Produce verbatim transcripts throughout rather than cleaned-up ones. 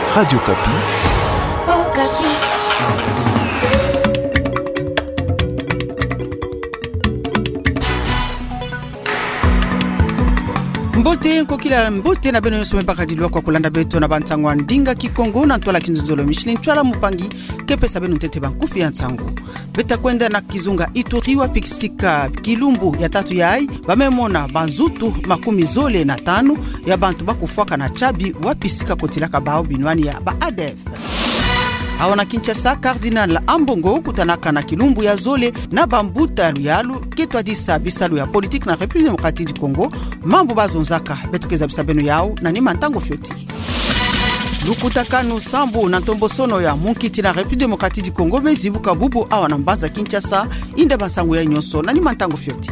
Radio Kapi. Oh, Kapi. Mbote kokila mbote na beno yosome pakadilwa kwa kulanda beto na bantangwa ndinga kikongo na ntola kinzolo Michelin twala mupangi kepesa beno tete bankufi ya ntango beta kwenda na kizunga Ituri pikisika kilumbu ya tatu yai bamemona banzutu makumi zole na tano ya bantu bakufaka na chabi wapisika kotilaka bao binwani ya ba A D F. Awana Kinshasa, Cardinal Ambongo kutanaka na kilumbu ya zole na bambuta luyalu ketwa disa bisalu ya politique na République démocratique du Congo mambo bazonzaka betukeza bisabeno yao na ni mantango fyoti. Lukutakanu sambu na ntombosono ya munkiti na République démocratique du Congo mezibuka bubu awana mbaza Kinshasa inde basangu ya nyoso na ni mantango fyoti.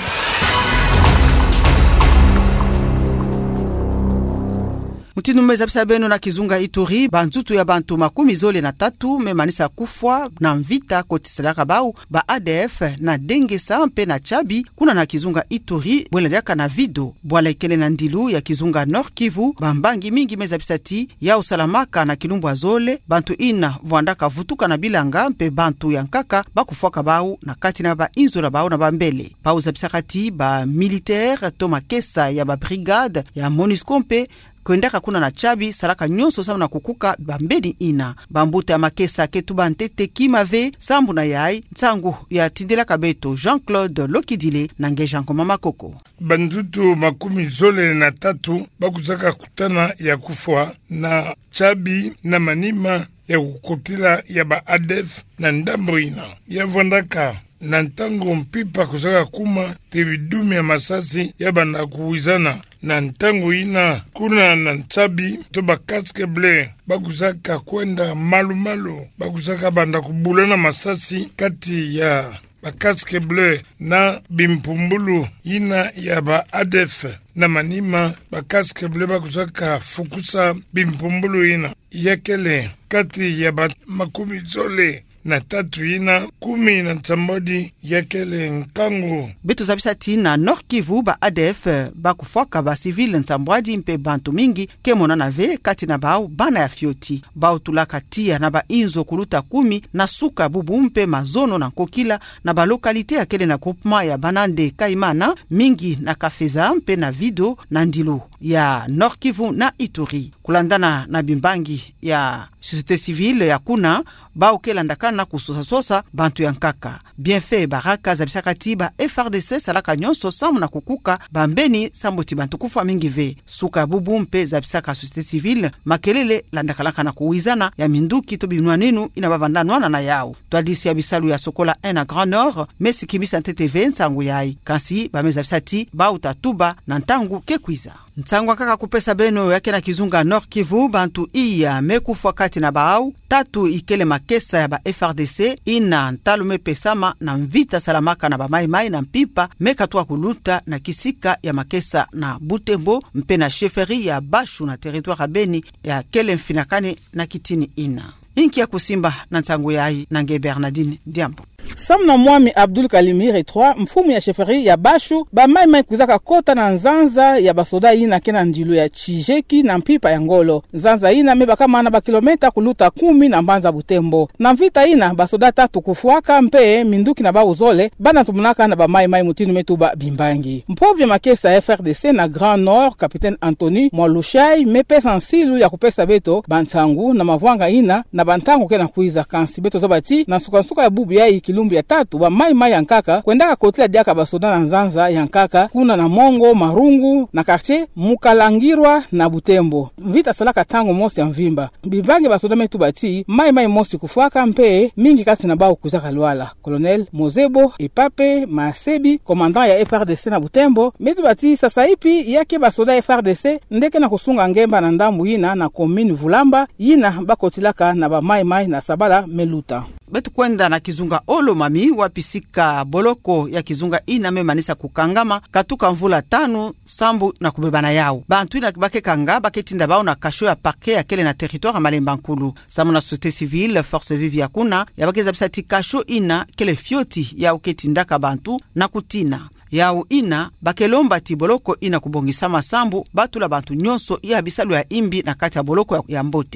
Mutinu meza bisabeno na kizunga Ituri banzutu ya bantu makumi zole na tatu memanisa kufwa na mvita kotiselaka bau ba A D F na denge sampe na chabi kuna na kizunga Ituri bweleleka na vido bwala ikele na ndilu ya kizunga Nord Kivu bambangi mingi meza bisati ya usalamaka na kilumbu azole bantu ina vuandaka vutuka na bilanga mpe bantu ya nkaka bakufwaka bau na kati na ba inzo na bau na bambele pauza bisakati ba militaire toma kesa ya ba brigade ya MONUSCO mpe kwendaka kuna na chabi saraka nyonso samu na kukuka bambedi ina bambuta ya makesa ketu bantete kimave sambu na yai ntangu ya tindela kabeto Jean-Claude Lokidile na ngeja ngoma makoko bandutu makumi zole na tatu bakuzaka kutana ya kufwa na chabi na manima ya kukotila ya ba A D F na ndambo ina ya vondaka na ntango mpipa kusaka kuma tebidume ya masasi ya banda kuwizana na ntango ina kuna na ntabi to ba casque bleu bakusaka kwenda malu malu bakusaka banda kubulana masasi kati ya ba casque bleu na bimpumbulu ina ya ba A D F na manima ba casque bleu bakusaka fukusa bimpumbulu ina yakele kati ya ba makumi zole na tatu ina kumi na tsambodi yakele nkangu betu zabisati na Nord Kivu ba A D F bakufwaka ba civil nsambwadi mpe bantu mingi kemona na ve kati na bao bana ya fioti bao tulaka tia na ba inzo kuluta kumi na suka bubu mpe mazono na kokila na ba lokalite yakele na groupement ya Banande Kaimana mingi na Kafeza mpe na Vido na Ndilu ya Nord Kivu na Ituri kulandana na bimbangi ya société civile ya kuna bao kelandaka na kusosa-sosa bantu ya nkaka. Bienfait baraka za bisakati ba F R D C salaka nyonso samu na kukuka bambeni sambuti bantu kufa mingi ve. Suka bubu mpe za bisaka société civile makelele landakalaka na kuwizana ya minduki to binwanenu inabavandanwana na yao. Tuadisi ya bisalu ya Sokola un na Grand Nord mesi kimisa T V nsangu yai. Kansi ba meza bisati ba utatuba na ntangu kekwiza. Ntsangwa kaka kupesa beno yake na kizunga Nord Kivu bantu iya mekufwa kati na baau tatu ikele makesa ya ba F R D C ina ntalume pesama na mvita salamaka na ba mai mai na mpipa mekatwa kuluta na kisika ya makesa na Butembo mpe na chefferie ya Bashu na territoire Beni ya kele mfinakane na kitini ina inki ya kusimba na ntangu yai na nge Bernardine Diambo. Samna mwami Abdul Kalimire trois mfumu ya sheferi ya Bashu ba mai mai kuzaka kota na nzanza ya basoda ina kena ndilu ya Chijeki na mpipa ya Ngolo. Nzanza ina meba kama na ba kilomita kuluta kumi na mbanza Butembo. Na mvita ina basoda tatu kufuaka mpe minduki na ba uzole bana tumunaka na ba mai mai mutinu metuba bimbangi. Mpovya makesa F R D C na Grand Nord Capitaine Anthony Mwalushai mepe sansilu ya kupesa beto bantangu na mavwanga ina na bantangu kena kuiza kansi beto zabati na suka-suka ya bubu ya kilumbu ya tatu ba mai mai yankaka kwendaka kotila diaka basoda na nzanza yankaka kuna na Mongo Marungu na quartier Mukalangirwa na Butembo vita salaka tango mosi ya mvimba bibange basoda metu bati mai mai mosi kufuaka mpe mingi kati na bao kuzaka lwala Colonel Mozebo Epape Masebi commandant ya F R D C na Butembo metu bati sasa ipi yake basoda F R D C ndeke na kusunga ngemba na ndambu ina na commune Vulamba ina bakotilaka na ba mai mai na Sabala Meluta betu kwenda na kizunga olo mami wapisika boloko ya kizunga ina memanisa kukangama katuka mvula tano sambu na kubebana yao bantu ina bake kanga baketinda bao na kasho ya parke ya kele na territoire Malemba Nkulu samu na société civile force vive ya kuna ya bakeza bisati kasho ina kele fioti ya uketindaka bantu na kutina yao ina bakelomba ti boloko ina kubongisa masambu batula bantu nyonso ya bisalu ya imbi na kati ya boloko ya mbote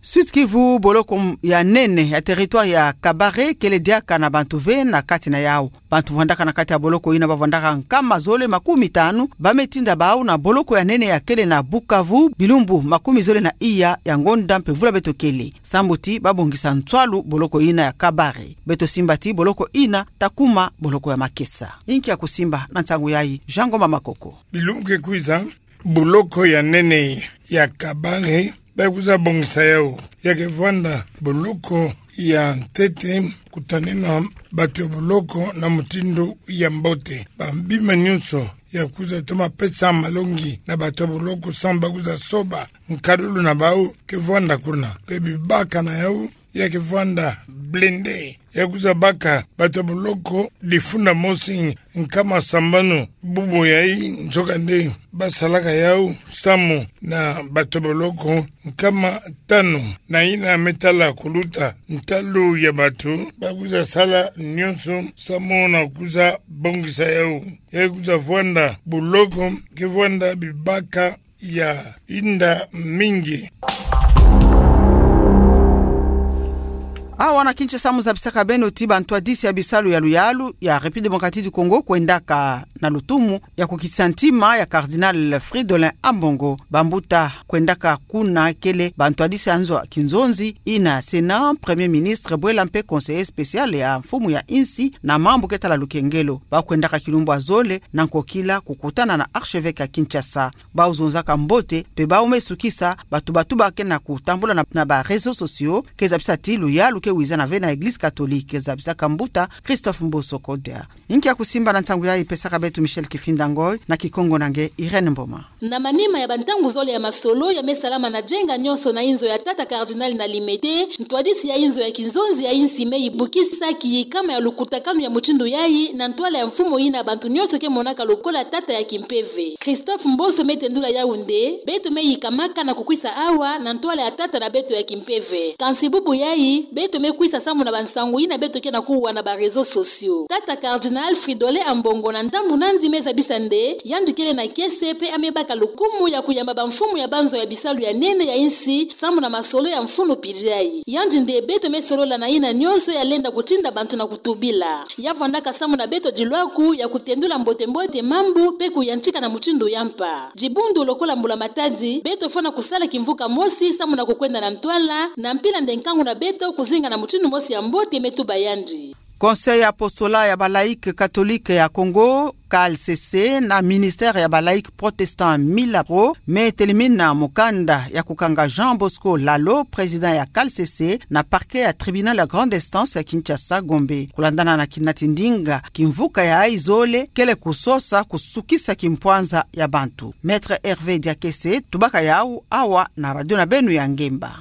Sud Kivu boloko ya nene ya territoire ya Kabare kele diaka na bantu ve na kati na yao. Bantu vandaka na kati ya boloko ina bavandaka nkama zole makumi tanu bametinda bao na boloko ya nene ya kele na Bukavu bilumbu makumi zole na iya ya ngonda mpe vula beto kele. Sambuti babongisa ntwalu boloko ina ya Kabare. Beto simbati boloko ina takuma boloko ya Makesa. Inki ya kusimba na ntangu yai Jango Mamakoko. Bilumbu kuiza boloko ya nene ya Kabare bakuza bongisa yao yake vanda boloko ya tete kutanena batu boloko na mutindo ya mbote bambima nyuso ya kuza toma pesa malongi na batu boloko samba kuza soba nkadulu na bao ke vanda kuna pebi baka na yao yake vanda blende ya kuza baka batu boloko difunda mosi nkama sambano bubu yai nchoka nde basalaka yao samu na batu boloko nkama tano na ina metala kuluta ntalo ya batu bakuza sala nyonso samu na kuza bongisa yao ya kuza vwanda boloko ke vwanda bibaka ya inda mingi. Awa na kinche samu za bisaka beno tiba ntwa disi ya bisalu ya luyalu ya République démocratique du Congo kwendaka na lutumu ya kukisantima ya Cardinal Fridolin Ambongo bambuta kwendaka kuna kele bantwa disi anzo kinzonzi ina Sénat Premier Ministre Bwela mpe conseiller spécial ya mfumu ya insi na mambo ketala lukengelo ba kwendaka kilumbu azole na nkokila kukutana na archevêque ya Kinshasa ba uzonzaka mbote pe ba umesukisa batu batu ba kena kutambula na, na ba réseaux sociaux keza bisati luyalu ke wiza na vena Église catholique zabisa kambuta Christophe Mboso Kodea. Inki ya kusimba na ntangu ya ipesaka betu Michel Kifindangoy na Kikongo nange Irene Mboma. Na manima ya bantangu zole ya masolo ya mesalama na jenga nyoso na inzo ya tata Cardinal na limete ntwadisi ya inzo ya kinzonzi ya insi mei bukisa ki kama ya lukutakanu ya mutindo yai na ntwala ya mfumo ina bantu nyoso ke monaka lokola tata ya kimpeve. Christophe Mboso metendula ya unde betu mei kamaka na kukwisa awa na ntwala ya tata na betu ya kimpeve. Kansibubu yai betu mekwisa samu na bansangu ina betu ke na kuwa na ba réseaux sociaux. Tata Cardinal Fridolin Ambongo na ndambu nandi meza bisande yandikele na kese pe amebaka lukumu ya kuyamba bamfumu ya banzo ya bisalu ya nene ya insi samu na masolo ya mfuno pijai. Yandi nde beto mesolola na ina nyonso ya lenda kutinda bantu na kutubila. Yavandaka samu na beto jilwaku ya kutendula mbote mbote mambu pe kuyanchika na mutindo yampa. Jibundu lokola mbula matadi beto fona kusala kimvuka mosi samu na kukwenda na ntwala na mpila ndenkangu na beto kuzinga na mutindo mosi ya mbote metuba yandi. Conseil apostola ya balaïque catholique ya Congo C A L C C na ministère ya balaïque protestant Milapro metelimina mukanda ya kukanga Jean Bosco Lalo président ya C A L C C na parquet ya tribunal ya grande instance ya Kinshasa Gombe kulandana na kinatindinga kimvuka ya izole kele kusosa kusukisa kimpwanza ya bantu. Maître Hervé Diakese tubaka yao awa na radio na benu ya Ngemba.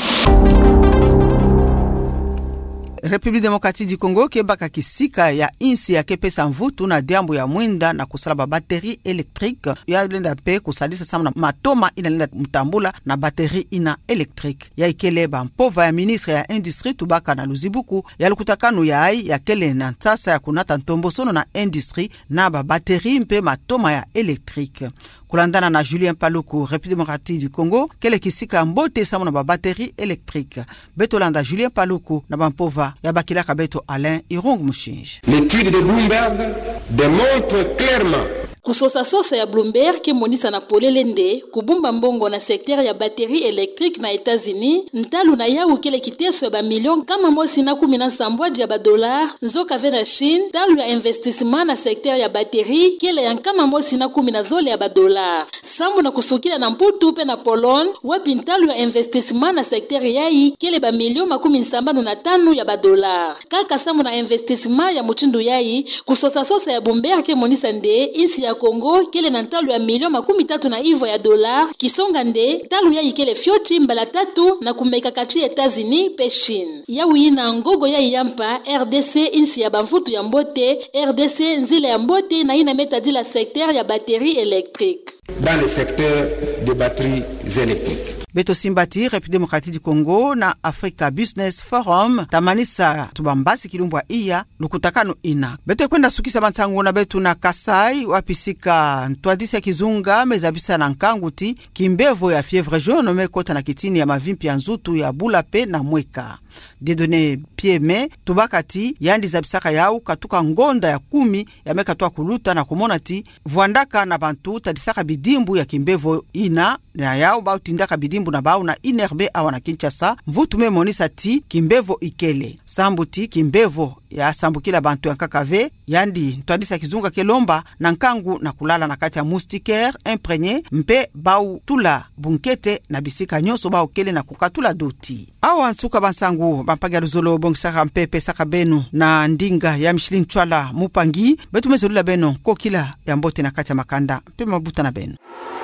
République démocratique du Congo kebaka kisika ya insi ya kepesa mvutu na diambo ya mwinda na kusalaba bateri électrique ya lenda pe kusadisa sama na matoma ina lenda mutambula na bateri ina électrique ya ikeleba mpova ya ministre ya industrie tubaka na luzibuku ya lukutakanu ya ai ya kele na ntasa ya kunata ntombosono na industrie na ba bateri mpe matoma ya électrique. Kulandana na Julien Paluku, République démocratique du Congo, kele kisika mbote samu na ba bateri électrique. Betolanda Julien Paluku na bampova ya bakilaka beto Alain Irong Mushinji. L'étude de Bloomberg démontre clairement kusosa sosa ya Bloomberg ke monisa na polelende kubumba mbongo na sekter ya batterie électrique na États-Unis ntalu na yawu kele kiteso ya ba million kama mosi na kumi na sambwaji ya ba dollar nzoka ve na Chine talu ya investissement na sekter ya batterie kele ya kama mosi na kumi na zole ya ba dollar samu na kusukila na mputu pe na Polon wapi ntalu ya investissement na sekter yai kele ba million makumi nsambano na tano ya ba dollar kaka samu na investissement ya mutindu yai kusosa sosa ya Bloomberg ke monisa nde insi ya Congo kele na ntalu ya milioni makumi tatu na ivo ya dolar kisonga nde talu ya ikele fioti mbala tatu na kumeka kati États-Unis pe Chine ya wina ngogo ya yampa R D C insi ya bamfutu ya mbote R D C nzile ya mbote na ina metadi la secteur ya batterie électrique dans le secteur des batteries électriques. beto simbati République Démocratique du Congo na Africa Business Forum tamanisa tubambasi kilumbwa iya lukutakano ina beto kwenda sukisa bansangu na betu na Kasai wapisika ntwadisi ya kizunga mezabisa na nkanguti kimbevo ya fièvre jaune mekota na kitini ya mavimpi ya nzutu ya Bulape na Mweka dedone pieme tubakati yandi zabisaka yao katuka ngonda ya kumi ya mekatwa kuluta na kumona ti vuandaka na bantu tadisaka bidimbu ya kimbevo ina na yao bao tindaka bidimbu na bao na inerbe awa na Kinshasa mvutu me monisa ti kimbevo ikele sambuti kimbevo ya sambukila bantu ya kakave yandi ntwadisa kizunga kelomba na nkangu na kulala na kati ya moustiquaire imprégné mpe bao tula bunkete na bisika nyoso bao kele na kukatula doti awa nsuka bansangu bampaga luzolo bongisaka mpepe saka benu na ndinga ya Michelin Chwala mupangi betu mezolila beno kokila ya mbote na kati ya makanda mpe mabuta na benu.